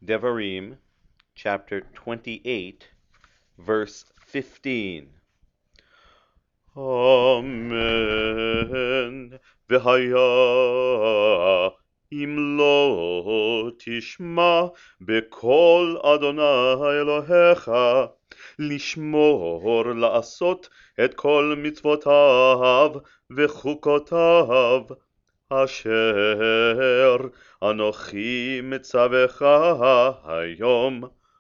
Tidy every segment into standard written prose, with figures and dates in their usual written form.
Devarim, chapter 28, verse 15. Amen. והיה אם לא תשמע בקול אדוני אלוהיך, לשמור לעשות את כל מצוותיו וחוקותיו, אשר אנוכי מצווך היום,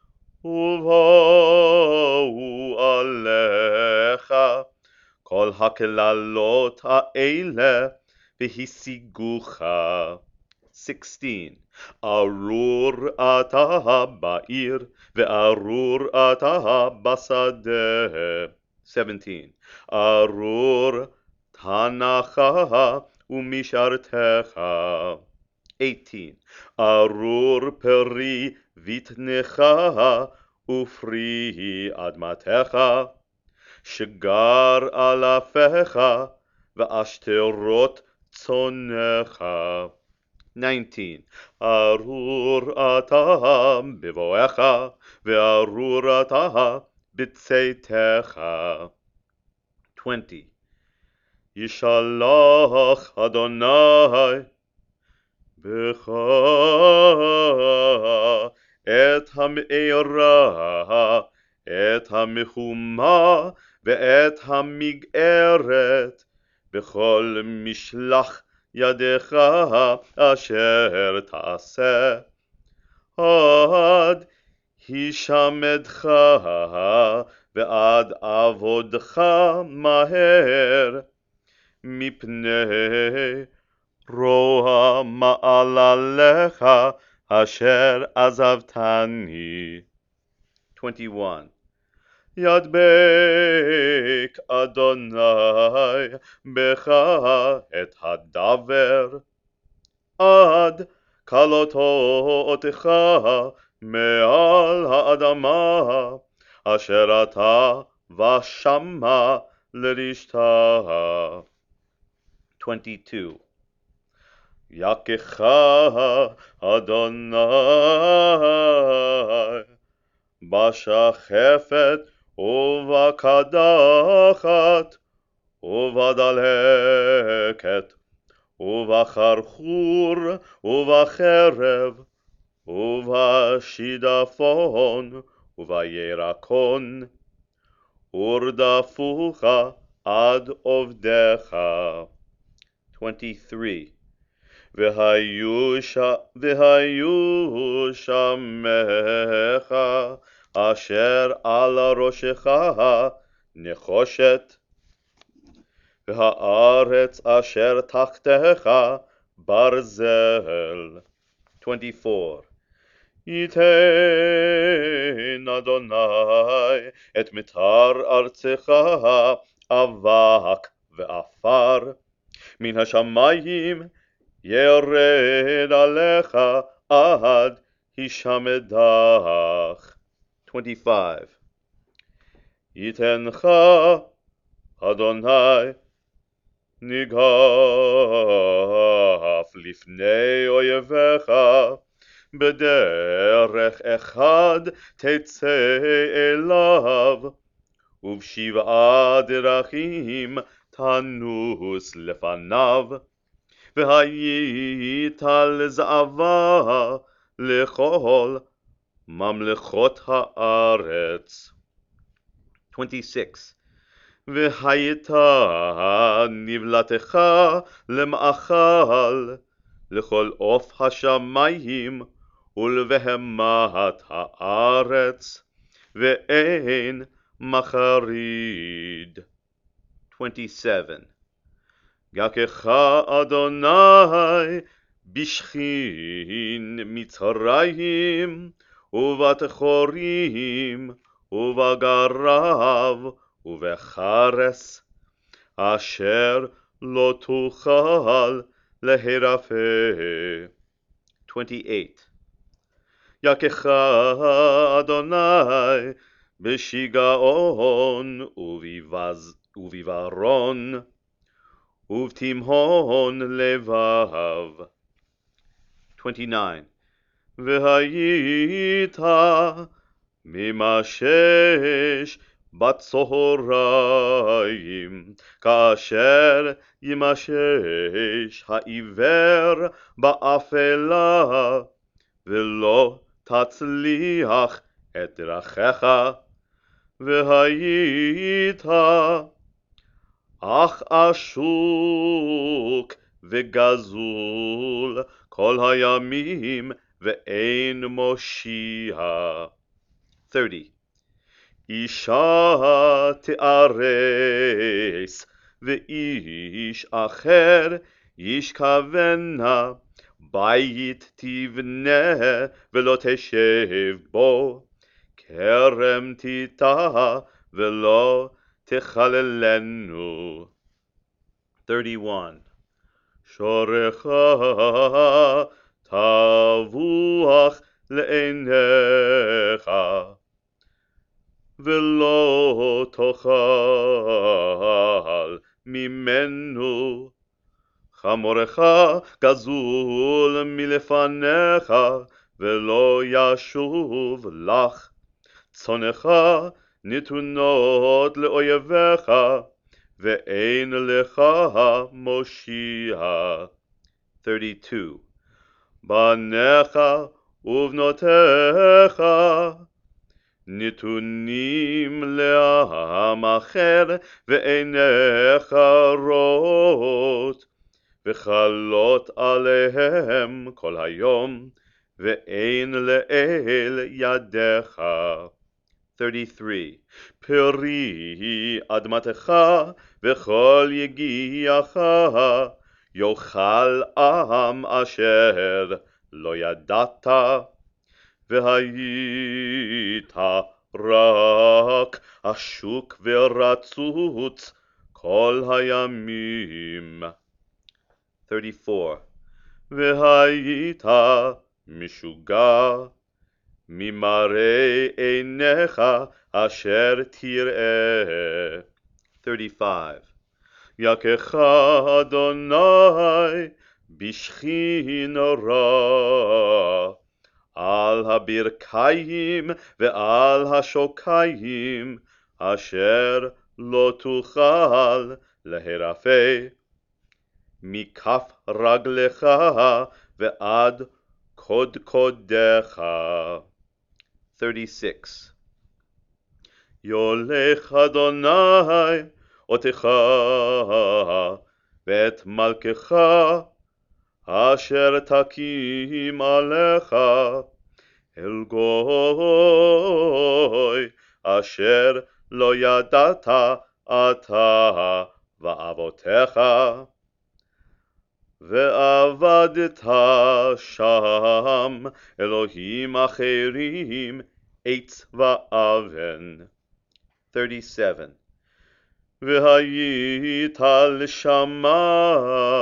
ובואו עליך כל הקללות האלה והשיגוך. 16. ארור אתה בעיר וארור אתה בשדה. 17. ארור תנך ומשרתך. 18. ארור פרי בטנך ופרי אדמתך, שגר אלפיך ועשתרות צונך. 19. ארור אתה בבואך וארור אתה בצאתך. 20. ישלח אדוני בך את המארה, את המחומה ואת המגערת, בכל משלח ידך אשר תעשה, עד הישמדך ועד עבודך מהר, מפני רוע מעלליך אשר עזבתני. 21. ידבק אדוני בך את הדבר, עד כלותותיך מעל האדמה, אשר אתה ושמה לרשתה. 22. יכך אדוני בשחפת ובקדחת ובדלקת ובחרחור ובחרב ובשידפון ובירקון, ורדפוך עד עובדך. 23. והיו שמך אשר על ראשך נחושת, והארץ אשר תחתיך ברזל. 24. ייתן אדוני את מטר ארצך אבק ועפר, מן השמיים ירד עליך עד הישמדך. 25. ייתנך אדוני ניגף לפני אויביך, בדרך אחד תצא אליו, ובשבעה דרכים תנוס לפניו, והיית לזהבה לכל ממלכות הארץ. 26. והיית נבלתך למאכל לכל עוף השמיים ולבהמת הארץ, ואין מחריד. 27. יכך אדוני בשכין מצרים ובתחורים ובגרב ובחרס, אשר לא תוכל להירפא. 28. יכך אדוני בשיגעון ובעיוורון ובתימהון לבב. 29. והיית ממשש בצהריים, כאשר ימשש העיוור באפלה, ולא תצליח את דרכיך. והיית אך עשוק וגזול כל הימים, ואין מושיע. 30. אישה תארס ואיש אחר ישכבנה, בית תבנה ולא תשב בו, כרם תיטע ולא תחללנו. 31. שורך תבוח לעיניך, ולא תאכל ממנו. חמורך גזול מלפניך, ולא ישוב לך. צונך נתונות לאויביך, ואין לך מושיע. 32. בניך ובנותיך נתונים לעם אחר, ועיניך רואות, וחלות עליהם כל היום, ואין לאל ידיך. 33. פרי אדמתך וכל יגיעך יאכל עם אשר לא ידעת, והיית רק עשוק ורצוץ כל הימים. 34. והיית משוגע ממראה עיניך אשר תראה. 35. יכך אדוני בשכין רע, על הברכיים ועל השוקיים, אשר לא תוכל להרפא, מכף רגלך ועד קודקודיך. 36. יולך אדוני אותך ואת מלכך אשר תקים עליך, אל גוי אשר לא ידעת אתה ואבותיך, ועבדת שם אלוהים אחרים, עץ ואבן. 37. והיית לשמה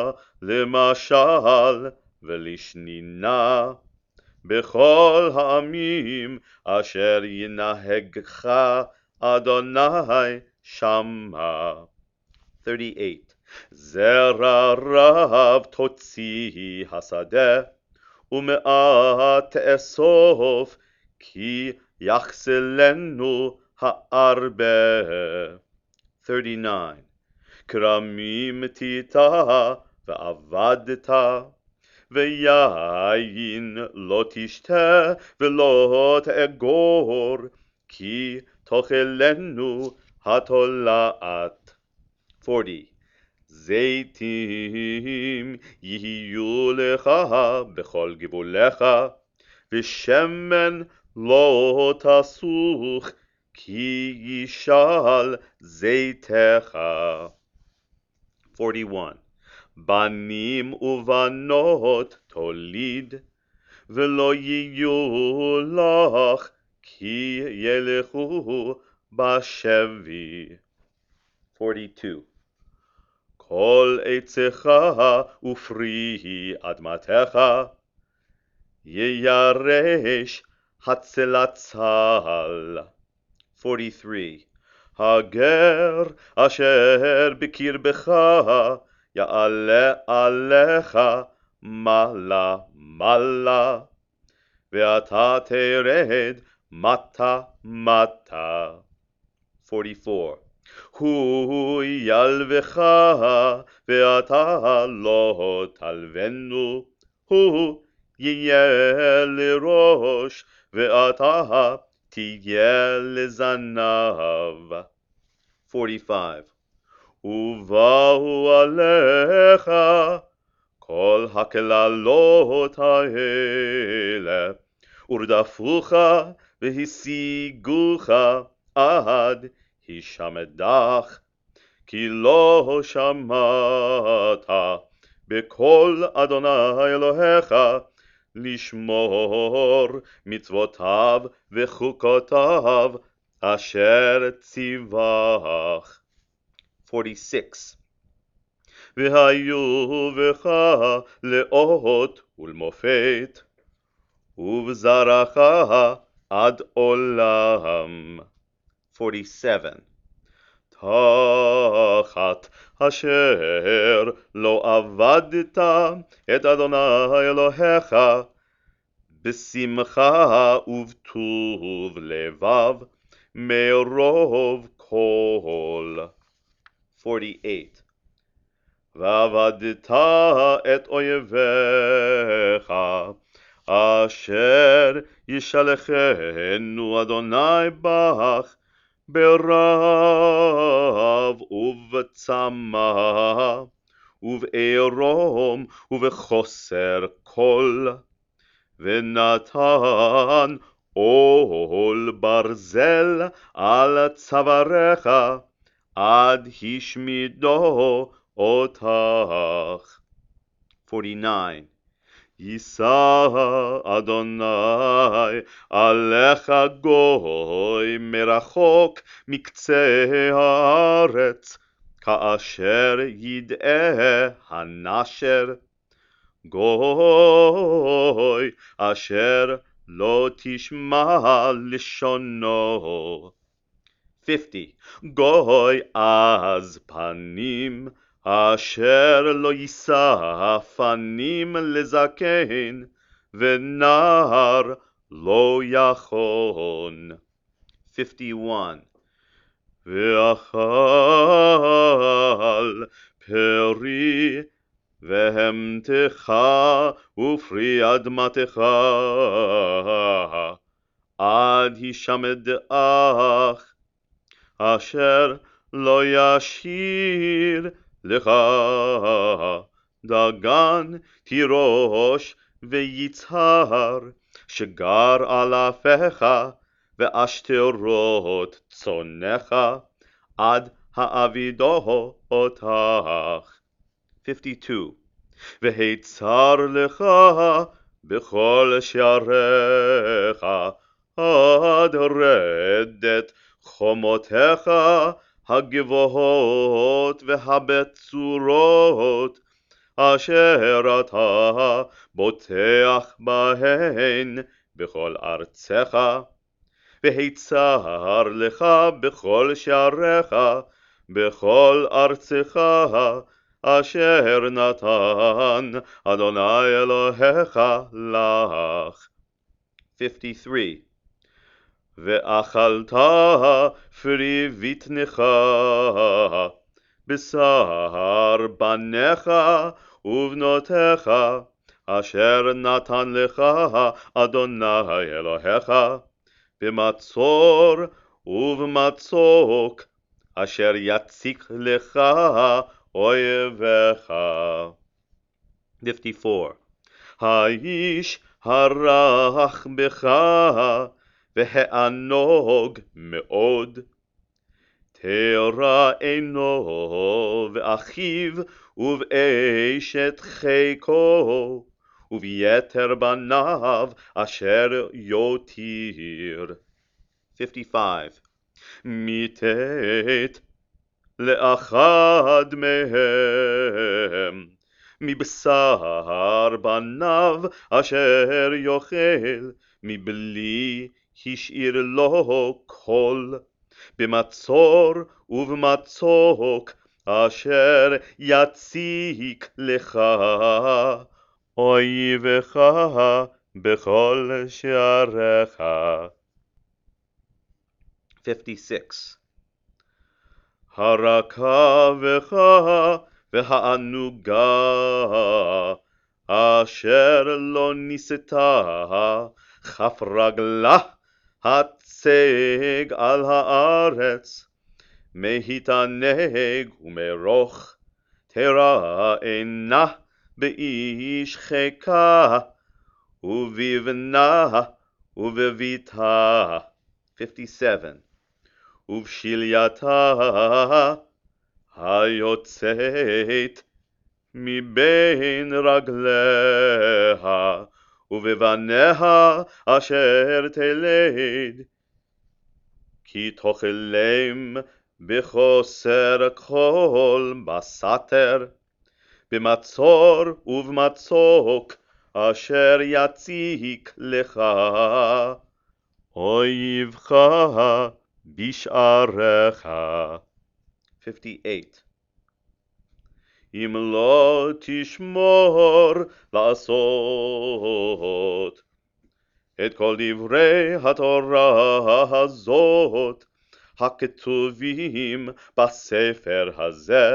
למשל ולשנינה בכל העמים אשר ינהגך אדוני שמה. 38. זרע רב תוציא השדה, ומעט תאסוף, כי יחסלנו הרבה. 39. כרמים תיטע ועבדת, ויין לא תשתה ולא תאגור, כי תאכלנו התולעת. 40. זיתים יהיו לך בכל גבולך, ושמן לא תסוך, כי ישאל זיתך. 41. בנים ובנות תוליד, ולא יהיו לך, כי ילכו בשבי. 42. כל עצך ופרי אדמתך ירש הצלצל. 43. הגר אשר בקרבך יעלה עליך מעלה מעלה, ואתה תרד מטה מטה. 44. הוא ילבך ואתה לא תלבנו, הוא יהיה לראש ואתה תהיה לזנב. 45. ובאו עליך כל הקללות האלה, ורדפוך והשיגוך עד הישמדך, כי לא שמעת בקול אדוני אלוהיך לשמור מצוותיו וחוקותיו אשר ציווך. 46. והיו בך לאות ולמופת, ובזרעך עד עולם. 47. תחת אשר לא עבדת את אדוני אלוהיך בשמחה ובטוב לבב מרוב כל. 48. ועבדת את אויביך אשר ישלחנו אדוני בך ברב ובצמא ובערום ובחוסר כל, ונתן עול ברזל על צוואריך עד השמידו אותך. 49. יישא אדוני עליך גוי מרחוק מקצה הארץ, כאשר ידעה הנשר, גוי אשר לא תשמע לשונו. 50. גוי עז פנים אשר לא יישא פנים לזקן, ונער לא יכון. 51. ואכל פרי בהמתך ופרי אדמתך עד הישמדך, אשר לא ישאיר לך דגן תירוש ויצהר שגר על אפיך, ואשתרות צונך עד האבידו אותך. 52. והצר לך בכל שעריך עד רדת חומותיך הגבוהות והבצורות, אשר אתה בוטח בהן בכל ארצך, והצר לך בכל שעריך בכל ארצך, אשר נתן אדוני אלוהיך לך. 53. ואכלת פרי בטנך, בשר בניך ובנותיך, אשר נתן לך אדוני אלוהיך, במצור ובמצוק, אשר יציק לך אויביך. 54. האיש הרך בך והענוג מאוד, תרע עינו ואחיו ובאשת חיקו וביתר בניו אשר יותיר. 55. מיתת לאחד מהם מבשר בניו אשר יאכל, מבלי השאיר לו כל, במצור ובמצוק אשר יציק לך אויבך בכל שעריך. 56. הרכה בך והענוגה אשר לא ניסתה כף רגלה הצג על הארץ מהתענג ומרוך תראנה באיש חיקה ובבנה ובביתה. 57. ובשלייתה היוצאת מבין רגליה ובבניה אשר תלד כי תאכלם בחוסר כל בסתר במצור ובמצוק אשר יציק לך אויבך בשעריך. 58. אם לא תשמור לעשות את כל דברי התורה הזאת הכתובים בספר הזה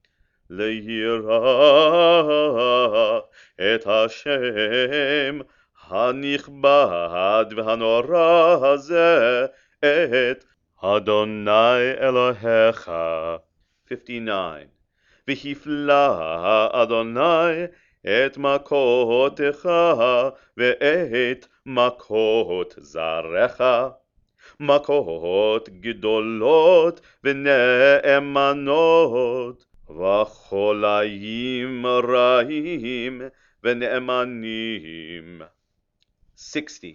ליראה את השם הנכבד והנורא הזה את אדוני אלוהיך. 59. והפלה אדוני את מכותיך ואת מכות זרעך, מכות גדולות ונאמנות, וחוליים רעים ונאמנים. 60.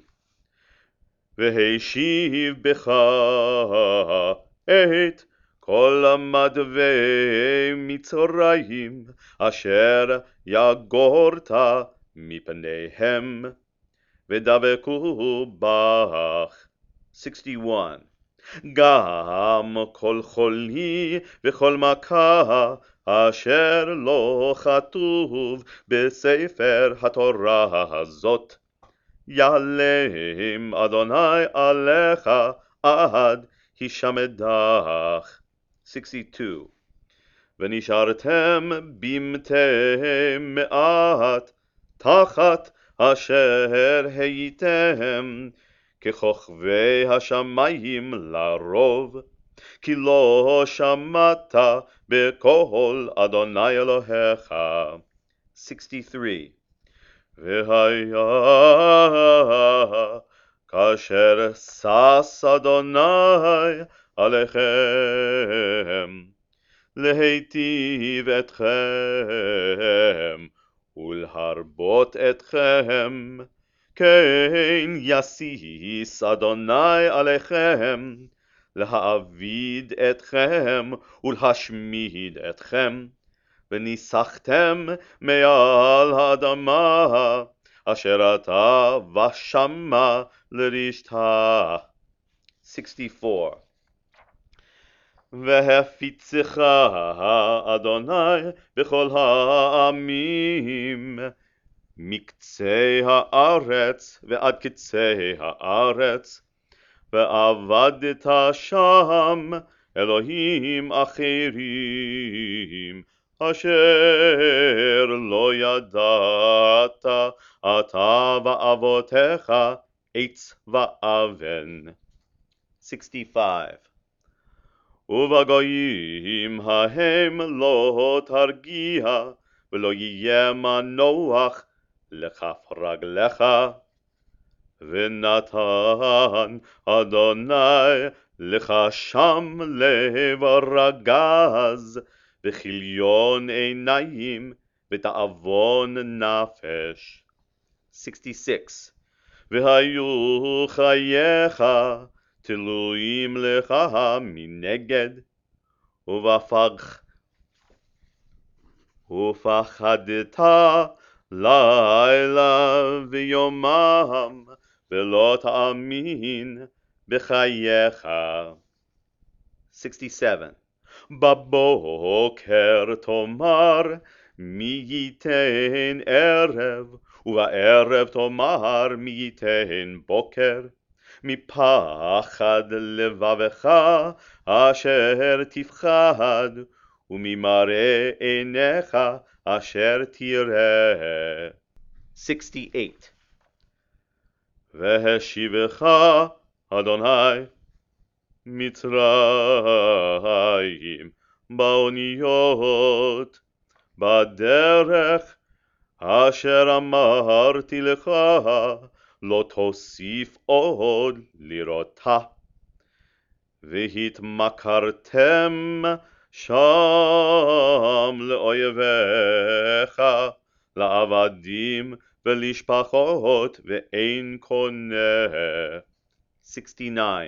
והשיב בך את כל מדווי מצרים אשר יגורת מפניהם ודבקו בך. 61. גם כל חולי וכל מכה אשר לא כתוב בספר התורה הזאת יעלם אדוני עליך עד הישמדך. 62. ונשארתם במתי מעט תחת אשר הייתם ככוכבי השמיים לרוב, כי לא שמעת בקול אדוני אלוהיך. 63. והיה כאשר שש אדוני עליכם להיטיב אתכם ולהרבות אתכם, כן יסיס אדוני עליכם להעביד אתכם ולהשמיד אתכם, וניסחתם מעל האדמה אשר אתה ושמה לרשתה. 64. והפיצך אדוני בכל העמים מקצה הארץ ועד קצה הארץ, ועבדת שם אלוהים אחרים אשר לא ידעת אתה ואבותיך עץ ואבן. 65. ובגויים ההם לא תרגיע ולא יהיה מנוח לכף רגלך, ונתן אדוני לך שם לב רגז וכיליון עיניים ותאבון נפש. 66. והיו חייך תלויים לך מנגד, ופחדת לילה ויומם ולא תאמין בחייך. 67. בבוקר תאמר מי ייתן ערב, ובערב תאמר מי ייתן בוקר, מפחד לבבך אשר תפחד, וממראה עיניך אשר תראה. 68. והשיבך אדוני מצרים באוניות בדרך אשר אמרתי לך לא תוסיף עוד לראותה, והתמכרתם שם לאויביך, לעבדים ולשפחות ואין קונה. 69.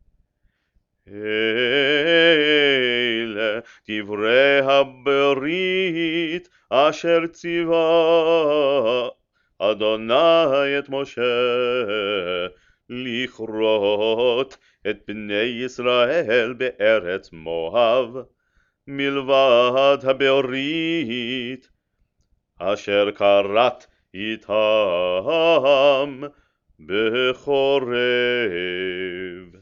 אלה דברי הברית אשר ציווה אדוני את משה לכרות את בני ישראל בארץ מואב, מלבד הברית אשר כרת איתם בחורב.